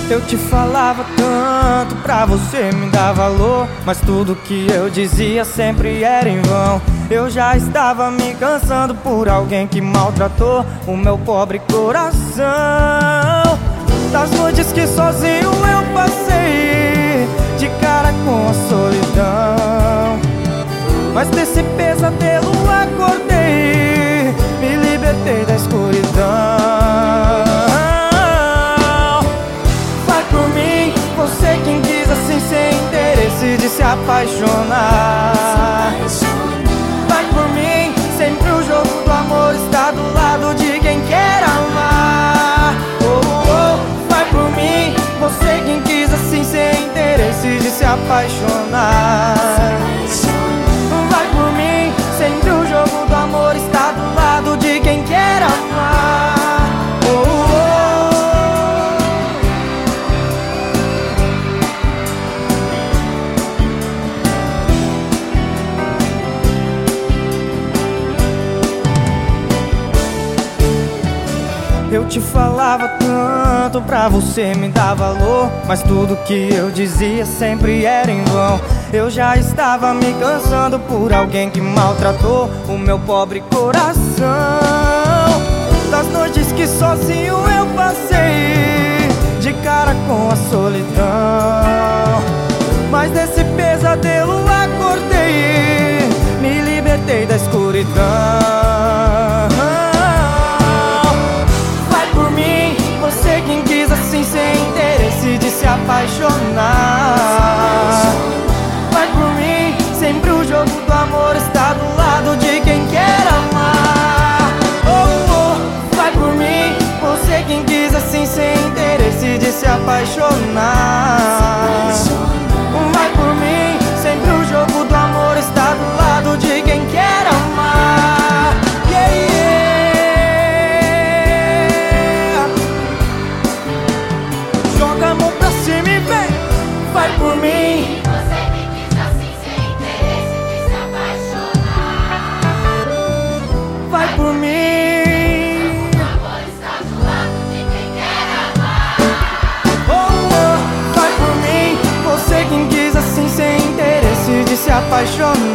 Eu te falava tanto pra você me dar valor, mas tudo que eu dizia sempre era em vão. Eu já estava me cansando por alguém que maltratou o meu pobre coração. Das noites que sozinho eu passei, de cara com a solidão, mas desse pesadelo acordei, me libertei da escuridão. Você quem quis assim sem interesse de se apaixonar. Vai por mim, sempre o jogo do amor está do lado de quem quer amar. Oh, oh, vai por mim, você quem quis assim sem interesse de se apaixonar. Vai por mim, sempre o jogo do amor está do lado de quem quer amar. Eu te falava tanto pra você me dar valor, mas tudo que eu dizia sempre era em vão. Eu já estava me cansando por alguém que maltratou o meu pobre coração. Das noites que sozinho eu passei, de cara com a solidão, mas desse pesadelo acordei, me libertei da escuridão. Sem interesse de se apaixonar. Vai por mim, sempre o jogo do amor está do lado de quem quer amar. Oh, oh, vai por mim, você quem quis assim sem interesse de se apaixonar. Vai por mim, sempre o jogo do amor está do lado de quem quer amar. Yeah, yeah. Joga a mão pra cima e vem, vai por mim. Você que quis assim sem interesse de se apaixonar. Vai por mim. O amor está do lado de quem quer amar. Oh, oh, vai por mim. Você quem quis assim sem interesse de se apaixonar.